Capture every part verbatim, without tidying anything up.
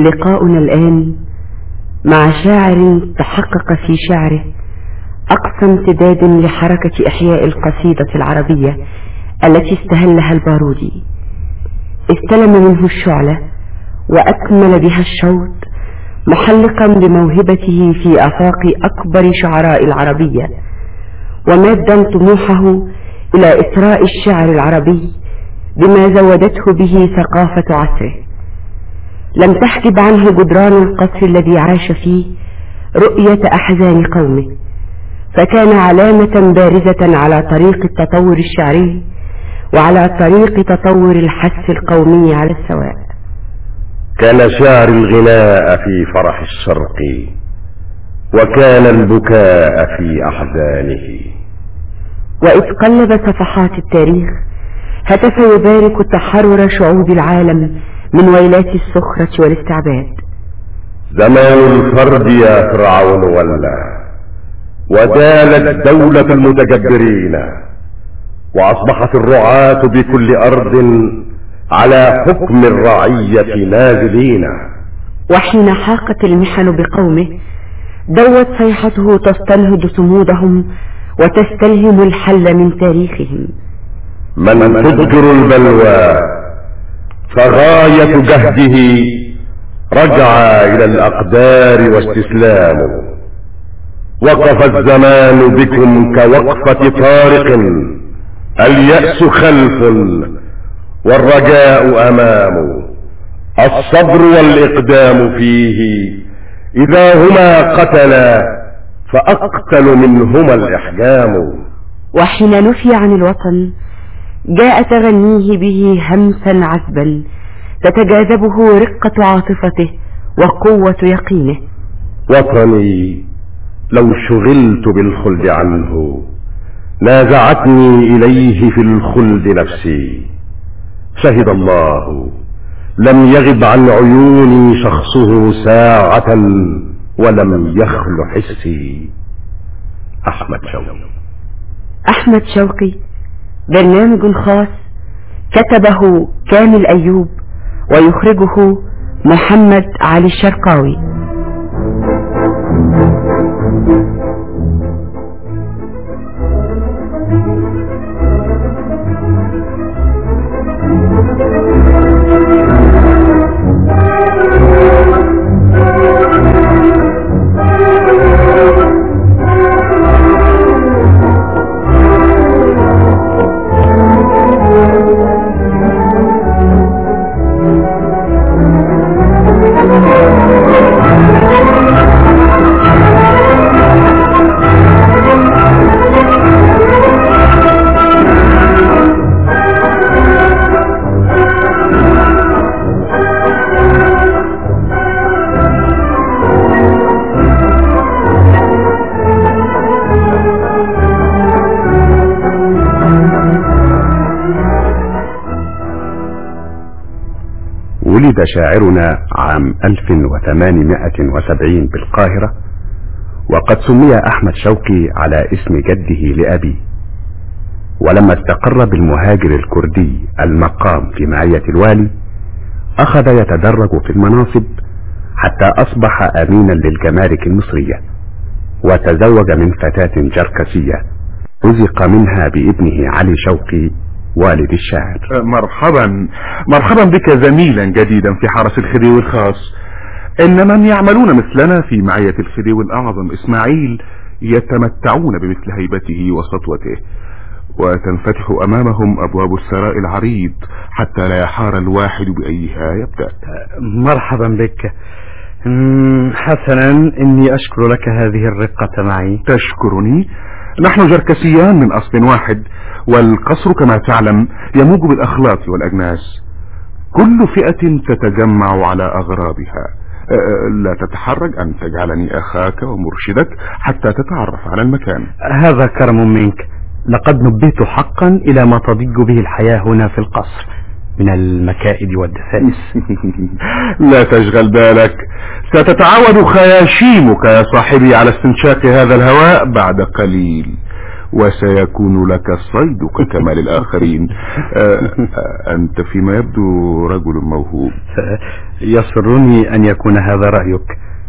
لقاؤنا الآن مع شاعر تحقق في شعره أقصى امتداد لحركة إحياء القصيدة العربية التي استهلها البارودي. استلم منه الشعلة وأكمل بها الشوط، محلقا بموهبته في آفاق أكبر شعراء العربية، ومادا طموحه إلى إثراء الشعر العربي بما زودته به ثقافة عصره. لم تحجب عنه جدران القصر الذي عاش فيه رؤية أحزان قومه، فكان علامة بارزة على طريق التطور الشعري وعلى طريق تطور الحث القومي على السواء. كان شعر الغناء في فرح الشرق، وكان البكاء في أحزانه. وإذ قلب صفحات التاريخ هتف يبارك تحرر شعوب العالم من ويلات السخرة والاستعباد. زمان الفرد يا فرعون ولى، ودالت دولة المتجبرين، وأصبحت الرعاة بكل أرض على حكم الرعية نازلين. وحين حاقت المحن بقومه دوت صيحته تستنهض صمودهم وتستلهم الحل من تاريخهم. من تضجر البلوى فغاية جهده رجع إلى الأقدار واستسلامه. وقف الزمان بكم كوقفة طارق، اليأس خلف والرجاء أمام. الصبر والإقدام فيه إذا هما قتلا فأقتل منهما الإحجام. وحين نفي عن الوطن جاء تغنيه به همسا عذبا تتجاذبه رقة عاطفته وقوة يقينه. وطني لو شغلت بالخلد عنه نازعتني إليه في الخلد نفسي. شهد الله لم يغب عن عيوني شخصه ساعة ولم يخل حسي. أحمد شوقي. أحمد شوقي برنامج خاص كتبه كامل أيوب ويخرجه محمد علي الشرقاوي. ولد شاعرنا عام ألف وثمانمائة وسبعين بالقاهرة، وقد سمي أحمد شوقي على اسم جده لأبيه. ولما استقر بالمهاجر الكردي المقام في معية الوالي أخذ يتدرج في المناصب حتى أصبح أمينا للجمارك المصرية، وتزوج من فتاة جركسية رزق منها بابنه علي شوقي والد الشاعر. مرحبا مرحبا بك زميلا جديدا في حرس الخديوي الخاص. ان من يعملون مثلنا في معية الخديوي الاعظم اسماعيل يتمتعون بمثل هيبته وسطوته، وتنفتح امامهم ابواب الثراء العريض حتى لا يحار الواحد بايها يبدأ. مرحبا بك. حسنا، اني اشكر لك هذه الرقة معي. تشكرني؟ نحن جركسيان من اصل واحد، والقصر كما تعلم يموج بالاخلاق والاجناس. كل فئة تتجمع على اغرابها. لا تتحرج ان تجعلني اخاك ومرشدك حتى تتعرف على المكان. هذا كرم منك. لقد نبهت حقا الى ما تضج به الحياة هنا في القصر من المكائد والدسائس. لا تشغل بالك، ستتعود خياشيمك يا صاحبي على استنشاق هذا الهواء بعد قليل، وسيكون لك صيدك كما للآخرين. أنت فيما يبدو رجل موهوب. يسرني أن يكون هذا رأيك.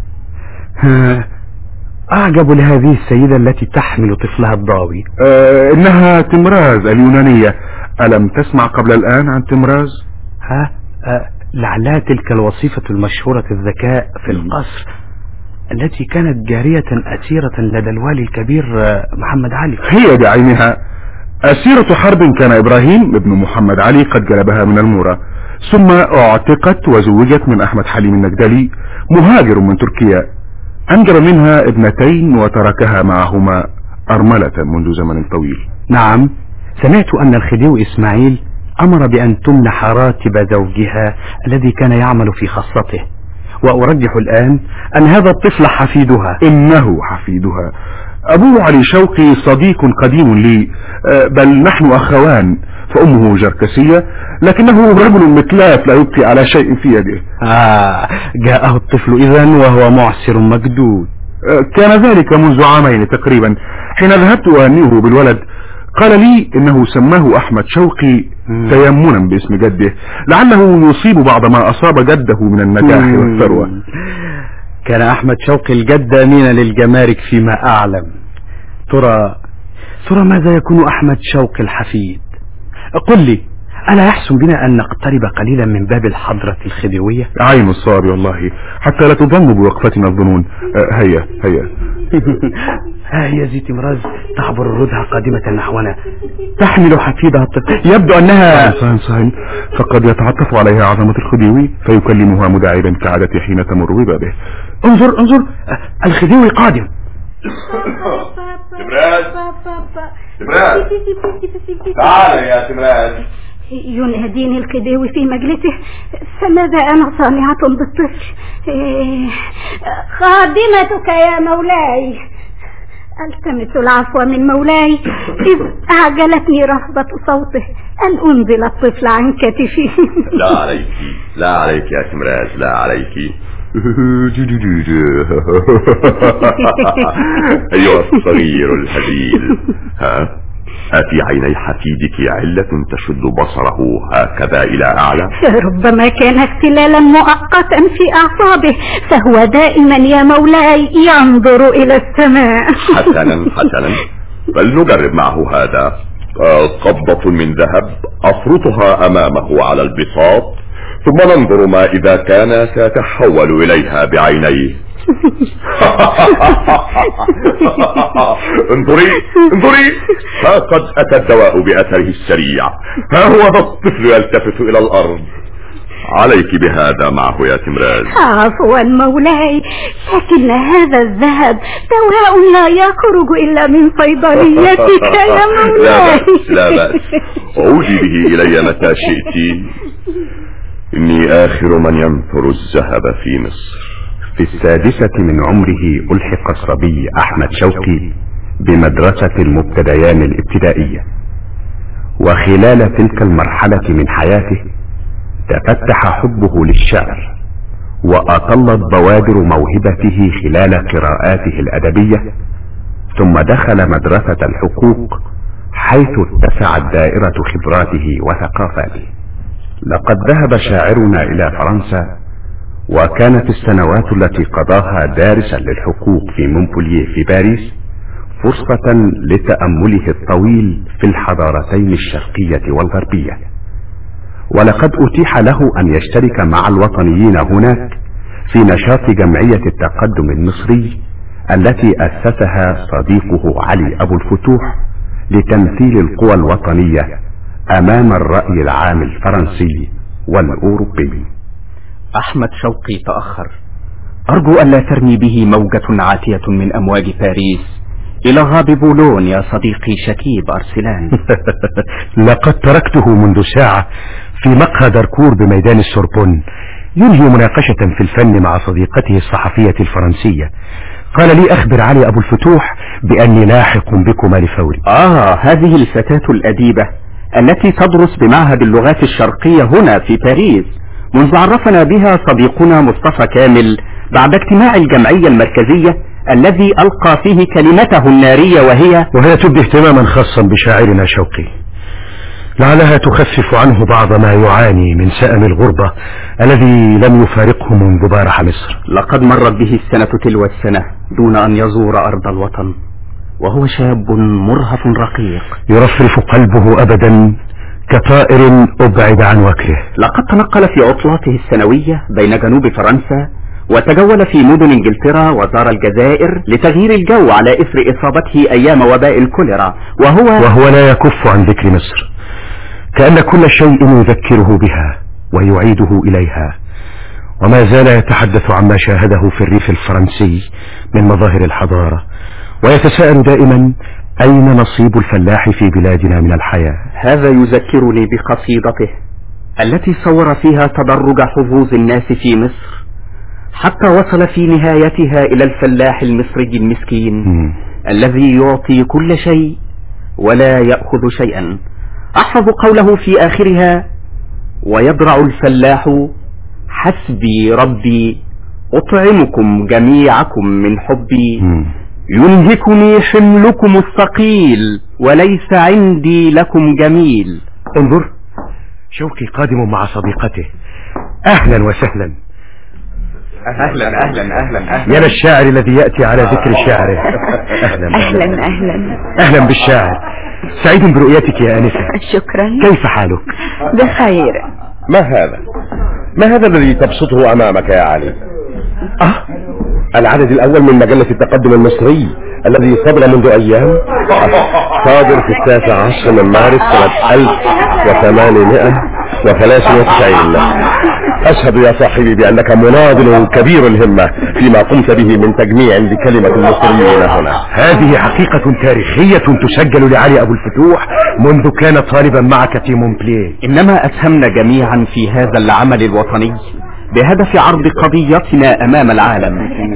أعجب لهذه السيدة التي تحمل طفلها الضاوي. آه إنها تمراز اليونانية. ألم تسمع قبل الآن عن تمراز؟ ها آه لعلها تلك الوصيفة المشهورة الذكاء في القصر التي كانت جارية أسيرة لدى الوالي الكبير محمد علي. هي بعينها أسيرة حرب كان إبراهيم ابن محمد علي قد جلبها من المورة، ثم اعتقت وزوجت من أحمد حليم النجدلي مهاجر من تركيا، أنجب منها ابنتين وتركها معهما أرملة منذ زمن طويل. نعم، سمعت أن الخديوي إسماعيل أمر بأن تمنح راتب زوجها الذي كان يعمل في خاصته، وأرجح الآن أن هذا الطفل حفيدها. إنه حفيدها. أبوه علي شوقي صديق قديم لي، بل نحن أخوان، فأمه جركسية لكنه رجل متلاف لا يبقي على شيء في يده. آه جاءه الطفل إذن وهو معسر مجدود. كان ذلك منذ عامين تقريبا، حين ذهبت أهنيه بالولد قال لي إنه سماه أحمد شوقي تيمنا باسم جده، لعله يصيب بعض ما أصاب جده من النجاح والثروة. كان أحمد شوقي الجد أمين للجمارك فيما أعلم. ترى ترى ماذا يكون أحمد شوقي الحفيد؟ قل لي، ألا يحسن بنا أن نقترب قليلا من باب الحضرة الخديوية؟ عين الصواب والله، حتى لا تظن بوقفتنا الظنون. هيا هيا. ها هي زي تمراز تعبر الردها قادمة نحونا، تحمل حفيدها الطفل. يبدو أنها صحيح صحيح، فقد يتعطف عليها عظمة الخديوي فيكلمها مداعبا كعادته حين تمر ببابه. انظر انظر، الخديوي قادم. تمراز تمراز تعال يا تمراز. يناديني الخديوي في مجلسه، فماذا أنا صانعة بالطفل؟ خادمتك يا مولاي. التمس العفو من مولاي، إذ أعجلتني رهبة صوته أن أنزل الطفل عن كتفي. لا عليك لا عليك يا تمراز، لا عليك. أيها الصغير الهزيل، ها أفي عيني حفيدك علة تشد بصره هكذا إلى أعلى؟ ربما كان اختلالا مؤقتا في أعصابه، فهو دائما يا مولاي ينظر إلى السماء. حسنا حسنا، فلنجرب معه هذا. قبضة من ذهب أفرطها أمامه على البساط، ثم ننظر ما إذا كان سيتحول إليها بعينيه. انظري انظري، ها قد أتى الدواء بأثره السريع، ها هو ذا الطفل يلتفت إلى الأرض. عليك بهذا معه يا تمراز. عفوا مولاي، لكن هذا الذهب دواء لا يخرج إلا من صيدليتك يا مولاي. لا بأس لا بأس، عودي به إلي متى شئت. إني آخر من ينثر الذهب في مصر. في السادسة من عمره ألحق الصبي أحمد شوقي بمدرسة المبتديان الابتدائية، وخلال تلك المرحلة من حياته تفتح حبه للشعر، وأطلت بوادر موهبته خلال قراءاته الأدبية، ثم دخل مدرسة الحقوق حيث اتسعت دائرة خبراته وثقافاته. لقد ذهب شاعرنا إلى فرنسا، وكانت السنوات التي قضاها دارسا للحقوق في مونبولييه في باريس فرصة لتأمله الطويل في الحضارتين الشرقية والغربية، ولقد أتيح له أن يشترك مع الوطنيين هناك في نشاط جمعية التقدم المصري التي أسسها صديقه علي أبو الفتوح لتمثيل القوى الوطنية أمام الرأي العام الفرنسي والأوروبي. أحمد شوقي تأخر، أرجو ألا ترمي به موجة عاتية من أمواج باريس إلى غاب بولون يا صديقي شكيب أرسلان. لقد تركته منذ ساعة في مقهى داركور بميدان السوربون ينهي مناقشة في الفن مع صديقته الصحفية الفرنسية. قال لي أخبر علي أبو الفتوح بأني لاحق بكما لفوري. آه هذه الفتاة الأديبة التي تدرس بمعهد اللغات الشرقية هنا في باريس، منذ عرفنا بها صديقنا مصطفى كامل بعد اجتماع الجمعية المركزية الذي ألقى فيه كلمته النارية وهي وهي تبدي اهتماما خاصا بشاعرنا شوقي، لعلها تخفف عنه بعض ما يعاني من سأم الغربة الذي لم يفارقه منذ بارح مصر. لقد مرت به السنة تلو السنة دون أن يزور أرض الوطن، وهو شاب مرهف رقيق يرفرف قلبه أبدا كطائر أبعد عن وكره. لقد تنقل في عطلاته السنوية بين جنوب فرنسا، وتجول في مدن انجلترا وزار الجزائر لتغيير الجو على إثر إصابته أيام وباء الكوليرا، وهو وهو لا يكف عن ذكر مصر، كأن كل شيء يذكره بها ويعيده إليها، وما زال يتحدث عما شاهده في الريف الفرنسي من مظاهر الحضارة، ويتساءل دائما أين نصيب الفلاح في بلادنا من الحياة. هذا يذكرني بقصيدته التي صور فيها تدرج حظوظ الناس في مصر، حتى وصل في نهايتها إلى الفلاح المصري المسكين م. الذي يعطي كل شيء ولا يأخذ شيئا. أحفظ قوله في آخرها: ويضرع الفلاح حسبي ربي أطعمكم جميعكم من حبي، ينهكني حملكم الثقيل وليس عندي لكم جميل. انظر، شوقي قادم مع صديقته. أهلا وسهلا. أهلا أهلا أهلا أهلا يا للشاعر الذي يأتي على ذكر شعره. أهلا أهلا أهلا أهلا بالشاعر، سعيد برؤيتك يا أنسة. شكرا. كيف حالك؟ بخير. ما هذا؟ ما هذا الذي تبسطه أمامك يا علي؟ أه العدد الأول من مجلة التقدم المصري الذي صدر منذ أيام، صادر في التاسع عشر من مارس سنة ألف وثمانمائة وثلاثة وتسعين. أشهد يا صاحبي بأنك مناضل كبير الهمة فيما قمت به من تجميع لكلمة المصريين هنا. هذه حقيقة تاريخية تسجل لعلي أبو الفتوح منذ كان طالبا معك في مونبليه. إنما أسهمنا جميعا في هذا العمل الوطني بهدف عرض قضيتنا أمام العالم.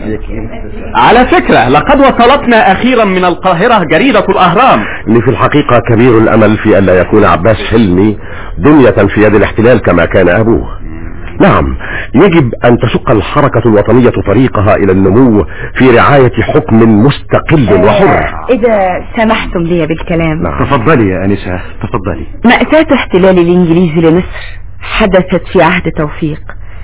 على فكرة، لقد وصلتنا أخيرا من القاهرة جريدة الأهرام. إني في الحقيقة كبير الأمل في أن لا يكون عباس حلمي دنيا في يد الاحتلال كما كان أبوه. نعم، يجب أن تشق الحركة الوطنية طريقها إلى النمو في رعاية حكم مستقل وحر. إذا سمحتم لي بالكلام. نعم. تفضلي يا أنسة، تفضلي. مأساة احتلال الإنجليز لمصر حدثت في عهد توفيق،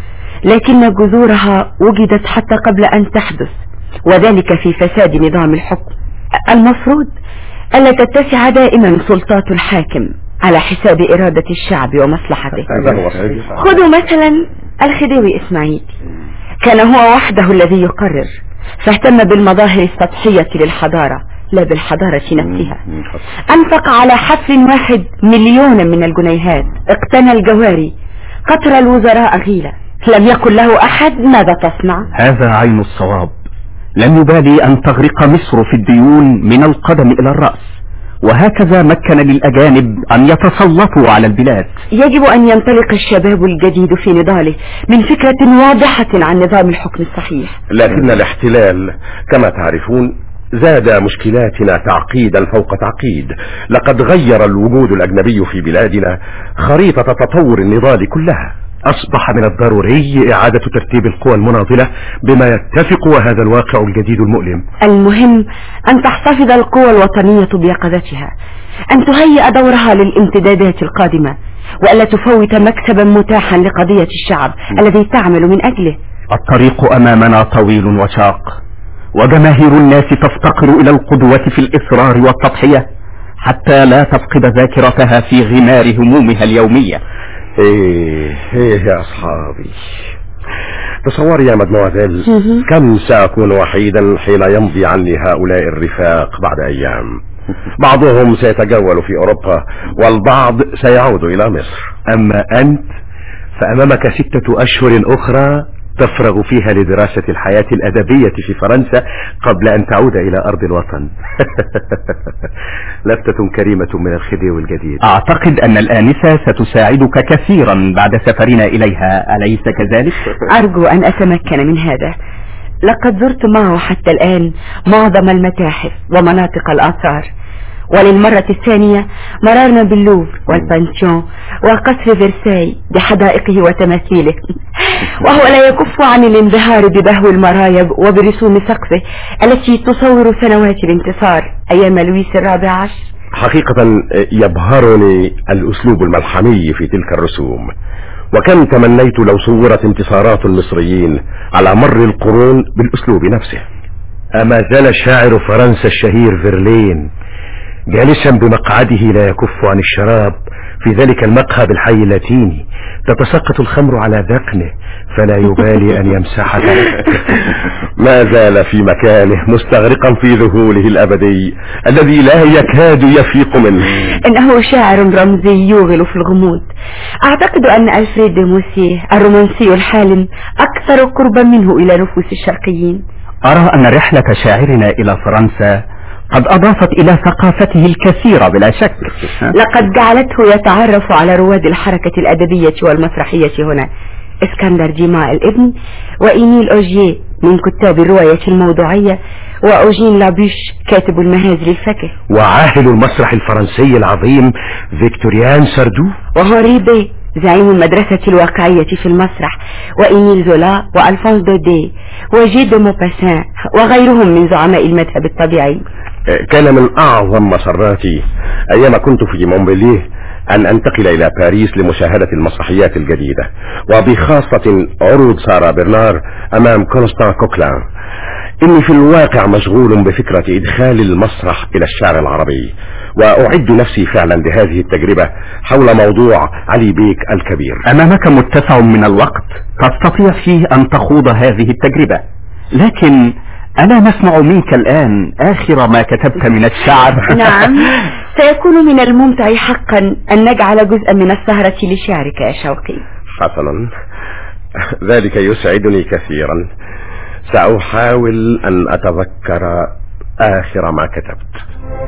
لكن جذورها وجدت حتى قبل أن تحدث، وذلك في فساد نظام الحكم. المفروض ألا تتسع دائما سلطات الحاكم على حساب إرادة الشعب ومصلحته. خذوا مثلا الخديوي إسماعيل، كان هو وحده الذي يقرر، فاهتم بالمظاهر السطحية للحضارة لا بالحضارة نفسها. أنفق على حفل واحد مليون من الجنيهات، اقتنى الجواري، قتل الوزراء غيلة، لم يقل له أحد ماذا تصنع. هذا عين الصواب. لم يبالي أن تغرق مصر في الديون من القدم إلى الرأس، وهكذا مكن للأجانب أن يتسلطوا على البلاد. يجب أن ينطلق الشباب الجديد في نضاله من فكرة واضحة عن نظام الحكم الصحيح. لكن الاحتلال كما تعرفون زاد مشكلاتنا تعقيدا فوق تعقيد. لقد غير الوجود الأجنبي في بلادنا خريطة تطور النضال كلها. أصبح من الضروري إعادة ترتيب القوى المناضلة بما يتفق وهذا الواقع الجديد المؤلم. المهم أن تحتفظ القوى الوطنية بيقظتها، أن تهيئ دورها للامتدادات القادمة، وألا تفوت مكسبا متاحا لقضية الشعب م. الذي تعمل من أجله. الطريق أمامنا طويل وشاق، وجماهير الناس تفتقر إلى القدوة في الإصرار والتضحية حتى لا تفقد ذاكرتها في غمار همومها اليومية. ايه ايه يا اصحابي، تصوري يا مدموزيل كم سأكون وحيدا حين يمضي عني هؤلاء الرفاق بعد ايام. بعضهم سيتجول في اوروبا والبعض سيعود الى مصر، اما انت فامامك ستة اشهر اخرى تفرغ فيها لدراسة الحياة الأدبية في فرنسا قبل أن تعود إلى أرض الوطن. لفتة كريمة من الخديوي الجديد. أعتقد أن الآنسة ستساعدك كثيرا بعد سفرنا إليها، أليس كذلك؟ أرجو أن أتمكن من هذا. لقد زرت معه حتى الآن معظم المتاحف ومناطق الآثار، وللمرة الثانية مررنا باللوفر والبانسيون وقصر فرساي بحدائقه وتماثيله، وهو لا يكف عن الانبهار ببهو المرايب وبرسوم سقفه التي تصور سنوات الانتصار أيام لويس الرابع عشر. حقيقة يبهرني الأسلوب الملحمي في تلك الرسوم، وكم تمنيت لو صورت انتصارات المصريين على مر القرون بالأسلوب نفسه. أما زال شاعر فرنسا الشهير فيرلين جالسا بمقعده لا يكف عن الشراب في ذلك المقهى بالحي اللاتيني، تتساقط الخمر على ذقنه فلا يبالي أن يمسحها. ما زال في مكانه مستغرقا في ذهوله الأبدي الذي لا يكاد يفيق منه. إنه شاعر رمزي يوغل في الغموض. أعتقد أن ألفريد دي موسيه الرومانسي الحالم أكثر قربا منه إلى نفوس الشرقيين. أرى أن رحلة شاعرنا إلى فرنسا قد أضافت إلى ثقافته الكثير بلا شك. لقد جعلته يتعرف على رواد الحركة الأدبية والمسرحية هنا، اسكندر ديما الابن وإيميل أوجيه من كتاب الرواية الموضوعية، وأوجين لابوش كاتب المهازل الفكه، وعاهل المسرح الفرنسي العظيم فيكتوريان ساردو، وهوري بي زعيم المدرسة الواقعية في المسرح، وإيميل زولا وألفونس دودي وجي دو موباسان وغيرهم من زعماء المذهب الطبيعي. كان من أعظم مسراتي أيام كنت في مونبليه أن أنتقل إلى باريس لمشاهدة المسرحيات الجديدة، وبخاصة عروض سارة برنار أمام كونستان كوكلان. إني في الواقع مشغول بفكرة إدخال المسرح إلى الشعر العربي، وأعد نفسي فعلا لهذه التجربة حول موضوع علي بيك الكبير. أمامك متسع من الوقت تستطيع فيه أن تخوض هذه التجربة، لكن ألا نسمع منك الآن آخر ما كتبت من الشعر؟ نعم، سيكون من الممتع حقا أن نجعل جزءا من السهرة لشعرك يا شوقي. حسنا، ذلك يسعدني كثيرا. سأحاول أن أتذكر آخر ما كتبت.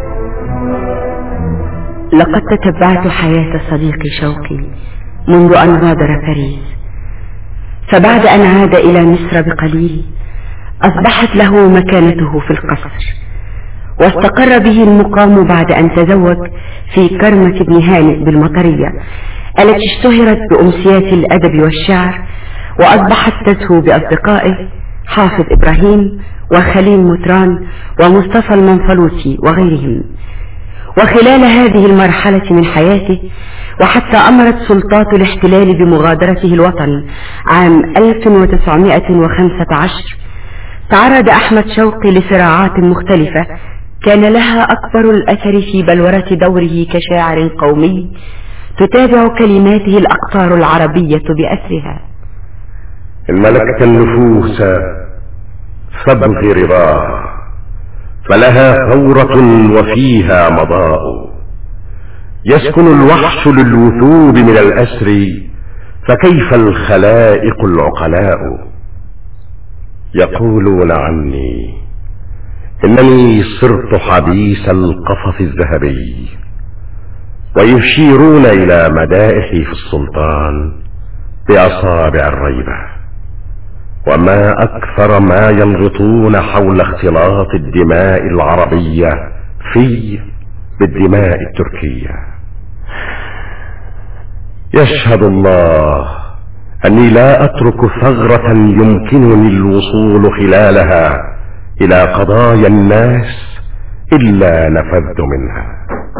لقد تتبعت حياة صديقي شوقي منذ أن غادر باريس، فبعد أن عاد إلى مصر بقليل أصبحت له مكانته في القصر، واستقر به المقام بعد أن تزوج في كرمة بن هانئ بالمطرية التي اشتهرت بأمسيات الأدب والشعر، وأصبحت تزهو بأصدقائه حافظ إبراهيم وخليل مطران ومصطفى المنفلوطي وغيرهم. وخلال هذه المرحلة من حياته، وحتى أمرت سلطات الاحتلال بمغادرته الوطن عام ألف وتسعمائة وخمسة عشر، تعرض أحمد شوقي لصراعات مختلفة كان لها أكبر الأثر في بلورة دوره كشاعر قومي تتابع كلماته الأقطار العربية بأسرها. إن ملكت النفوس فابغ رضاها، فلها ثورة وفيها مضاء. يسكن الوحش للوثوب من الأسر، فكيف الخلائق العقلاء. يقولون عني إنني صرت حبيس القفص الذهبي، ويشيرون إلى مدائحي في السلطان بأصابع الريبة. وما أكثر ما يلغطون حول اختلاط الدماء العربية في بالدماء التركية. يشهد الله أني لا أترك ثغرة يمكنني الوصول خلالها إلى قضايا الناس إلا نفذت منها.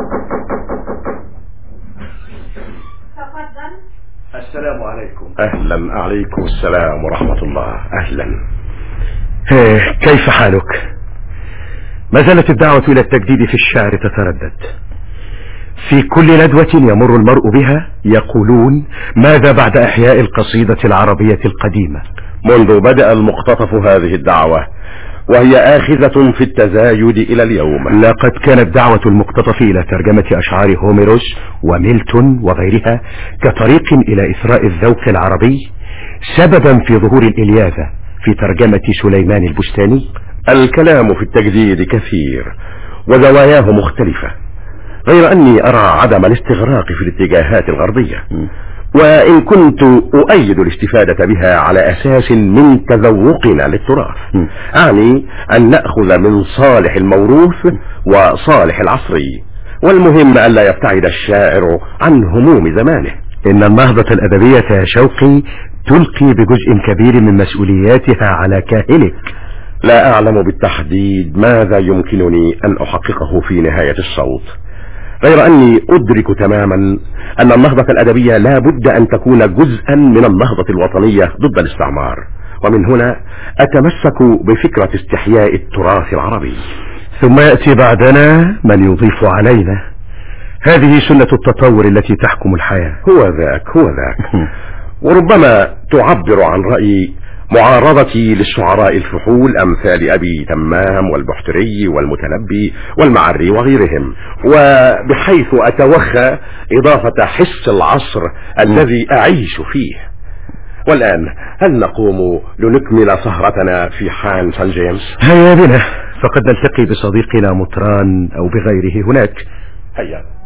السلام عليكم. أهلا. عليكم السلام ورحمة الله. أهلا. كيف حالك؟ ما زالت الدعوة إلى التجديد في الشعر تتردد. في كل ندوة يمر المرء بها يقولون ماذا بعد إحياء القصيدة العربية القديمة. منذ بدأ المقتطف هذه الدعوة وهي آخذة في التزايد إلى اليوم. لقد كانت دعوة المقتطف إلى ترجمة أشعار هوميروس وميلتون وغيرها كطريق إلى إثراء الذوق العربي سببا في ظهور الإلياذة في ترجمة سليمان البستاني. الكلام في التجديد كثير وزواياه مختلفة، غير أني أرى عدم الاستغراق في الاتجاهات الغربية، وإن كنت أؤيد الاستفادة بها على أساس من تذوقنا للتراث. أعني أن نأخذ من صالح الموروث وصالح العصري والمهم ألا يبتعد الشاعر عن هموم زمانه. إن النهضة الأدبية يا شوقي تلقي بجزء كبير من مسؤولياتها على كاهلك. لا أعلم بالتحديد ماذا يمكنني أن أحققه في نهاية الصوت، غير أني أدرك تماما أن النهضة الأدبية لا بد أن تكون جزءا من النهضة الوطنية ضد الاستعمار، ومن هنا أتمسك بفكرة استحياء التراث العربي. ثم يأتي بعدنا من يضيف علينا. هذه سنة التطور التي تحكم الحياة. هو ذاك هو ذاك وربما تعبر عن رأيي معارضتي للشعراء الفحول أمثال أبي تمام والبحتري والمتنبي والمعري وغيرهم، وبحيث أتوخى إضافة حس العصر الذي أعيش فيه. والآن هل نقوم لنكمل سهرتنا في حان سان جيمس؟ هيا بنا، فقد نلتقي بصديقنا مطران أو بغيره هناك. هيا.